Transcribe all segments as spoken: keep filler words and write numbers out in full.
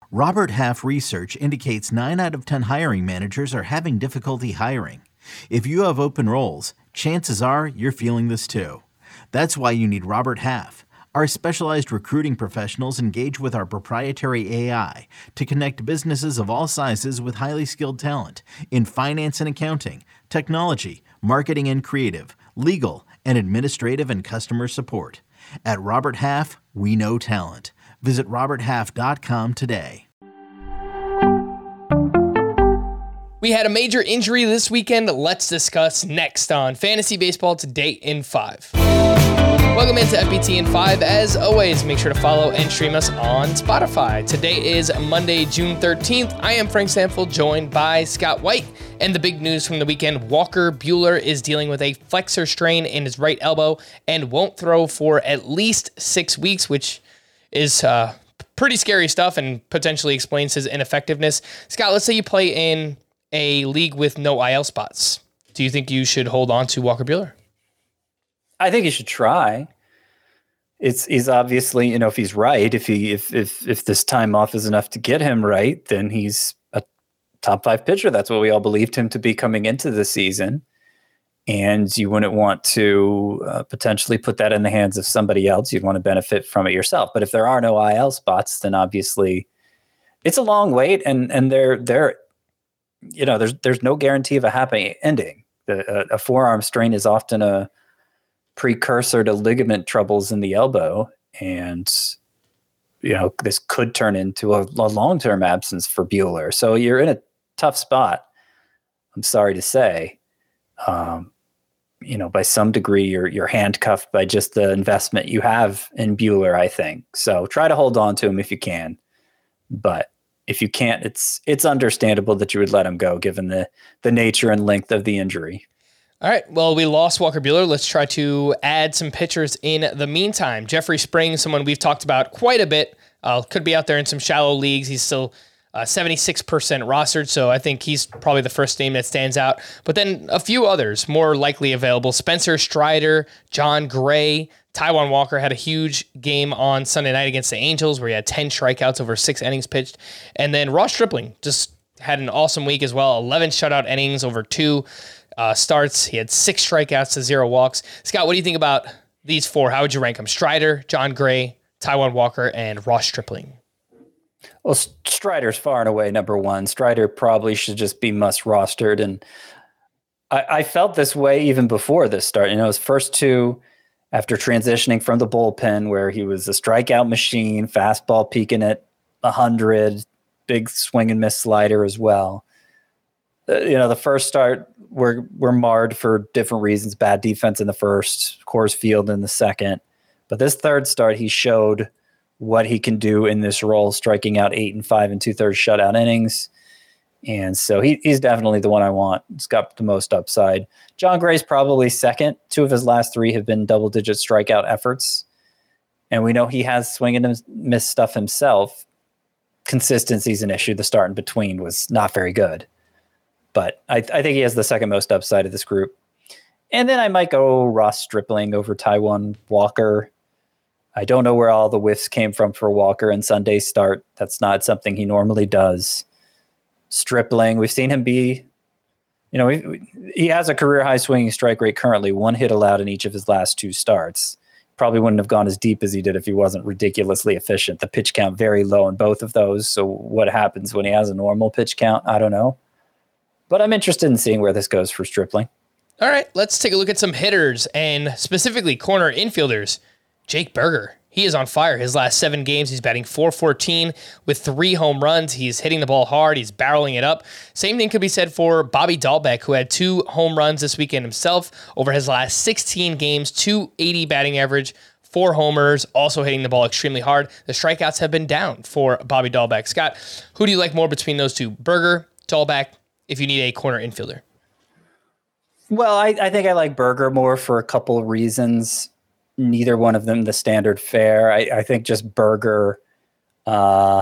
Robert Half research indicates nine out of ten hiring managers are having difficulty hiring. If you have open roles, chances are you're feeling this too. That's why you need Robert Half. Our specialized recruiting professionals engage with our proprietary A I to connect businesses of all sizes with highly skilled talent in finance and accounting, technology, marketing and creative, legal, and administrative and customer support. At Robert Half, we know talent. Visit robert half dot com today. We had a major injury this weekend. Let's discuss next on Fantasy Baseball Today in five. Welcome into F B T in five. As always, make sure to follow and stream us on Spotify. Today is Monday, June thirteenth. I am Frank Stanfield, joined by Scott White. And the big news from the weekend, Walker Buehler is dealing with a flexor strain in his right elbow and won't throw for at least six weeks, which is uh, pretty scary stuff and potentially explains his ineffectiveness. Scott, let's say you play in a league with no I L spots. Do you think you should hold on to Walker Buehler? I think you should try. It's he's obviously, you know, if he's right, if he if if if this time off is enough to get him right, then he's a top five pitcher. That's what we all believed him to be coming into the season. And you wouldn't want to uh, potentially put that in the hands of somebody else. You'd want to benefit from it yourself. But if there are no I L spots, then obviously it's a long wait, and and they're they're you know there's there's no guarantee of a happy ending. The, a, a forearm strain is often a precursor to ligament troubles in the elbow, and you know this could turn into a, a long-term absence for Buehler. So you're in a tough spot. I'm sorry to say. Um, you know, by some degree, you're you're handcuffed by just the investment you have in Buehler, I think. So try to hold on to him if you can, but if you can't, it's it's understandable that you would let him go given the the nature and length of the injury. All right, well, we lost Walker Buehler. Let's try to add some pitchers in the meantime. Jeffrey Springs, someone we've talked about quite a bit, uh, could be out there in some shallow leagues. He's still uh, seventy-six percent rostered, so I think he's probably the first name that stands out. But then a few others more likely available. Spencer Strider, John Gray, Taijuan Walker had a huge game on Sunday night against the Angels where he had ten strikeouts over six innings pitched. And then Ross Stripling just had an awesome week as well, eleven shutout innings over two uh, starts. He had six strikeouts to zero walks. Scott, what do you think about these four? How would you rank them? Strider, John Gray, Taijuan Walker, and Ross Stripling. Well, Strider's far and away number one. Strider probably should just be must rostered. And I, I felt this way even before this start. You know, his first two, after transitioning from the bullpen where he was a strikeout machine, fastball peaking at one hundred, big swing and miss slider as well. Uh, you know, the first start were, were marred for different reasons. Bad defense in the first, Coors Field in the second. But this third start, he showed what he can do in this role, striking out eight and five and two thirds shutout innings. And so he, he's definitely the one I want. He's got the most upside. John Gray's probably second. Two of his last three have been double-digit strikeout efforts. And we know he has swing and miss stuff himself. Consistency's an issue. The start in between was not very good. But I, I think he has the second most upside of this group. And then I might go Ross Stripling over Taijuan Walker. I don't know where all the whiffs came from for Walker in Sunday's start. That's not something he normally does. Stripling, we've seen him be, you know, he, he has a career high swinging strike rate currently, one hit allowed in each of his last two starts. Probably wouldn't have gone as deep as he did if he wasn't ridiculously efficient. The pitch count very low in both of those. So what happens when he has a normal pitch count? I don't know. But I'm interested in seeing where this goes for Stripling. All right, let's take a look at some hitters and specifically corner infielders. Jake Burger, he is on fire. His last seven games, he's batting four fourteen with three home runs. He's hitting the ball hard. He's barreling it up. Same thing could be said for Bobby Dahlbeck, who had two home runs this weekend himself over his last sixteen games, two eighty batting average, four homers, also hitting the ball extremely hard. The strikeouts have been down for Bobby Dahlbeck. Scott, who do you like more between those two? Burger, Dahlbeck, if you need a corner infielder? Well, I, I think I like Burger more for a couple of reasons. Neither one of them the standard fare. I, I think just Burger, uh,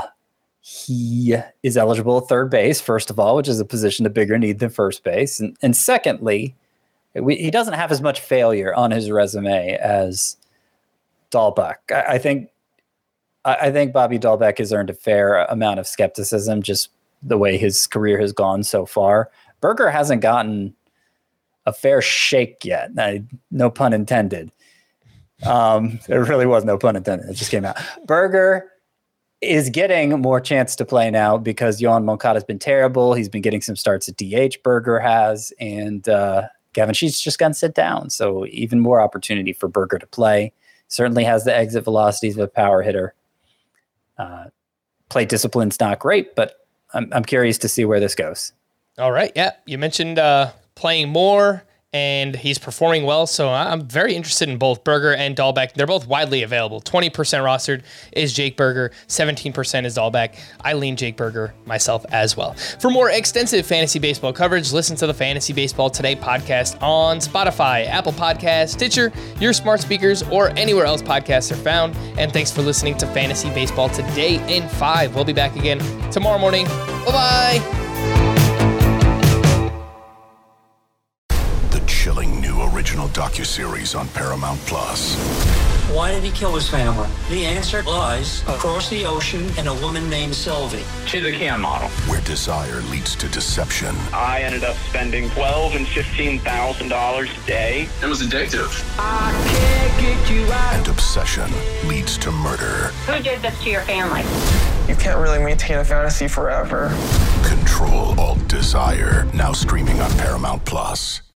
he is eligible at third base, first of all, which is a position of bigger need than first base. And, and secondly, we, he doesn't have as much failure on his resume as Dahlbeck. I, I think I, I think Bobby Dahlbeck has earned a fair amount of skepticism, just the way his career has gone so far. Berger hasn't gotten a fair shake yet. I, no pun intended. Um, there really was no pun intended. It just came out. Berger is getting more chance to play now because Yohan Moncada's been terrible. He's been getting some starts at D H, Berger has, and uh, Gavin Sheets just got to sit down. So even more opportunity for Berger to play. Certainly has the exit velocities of a power hitter. Uh, play discipline's not great, but I'm, I'm curious to see where this goes. All right. Yeah. You mentioned uh, playing more, and he's performing well. So I'm very interested in both Berger and Dahlbeck. They're both widely available. twenty percent rostered is Jake Berger. seventeen percent is Dahlbeck. I lean Jake Berger myself as well. For more extensive fantasy baseball coverage, listen to the Fantasy Baseball Today podcast on Spotify, Apple Podcasts, Stitcher, your smart speakers, or anywhere else podcasts are found. And thanks for listening to Fantasy Baseball Today in five. We'll be back again tomorrow morning. Bye-bye. Chilling new original docuseries on Paramount Plus. Why did he kill his family? The answer lies across the ocean in a woman named Sylvie. She's a cam model. Where desire leads to deception. I ended up spending twelve thousand dollars and fifteen thousand dollars a day. It was addictive. I can't get you out. And obsession leads to murder. Who did this to your family? You can't really maintain a fantasy forever. Control Alt Desire. Now streaming on Paramount Plus.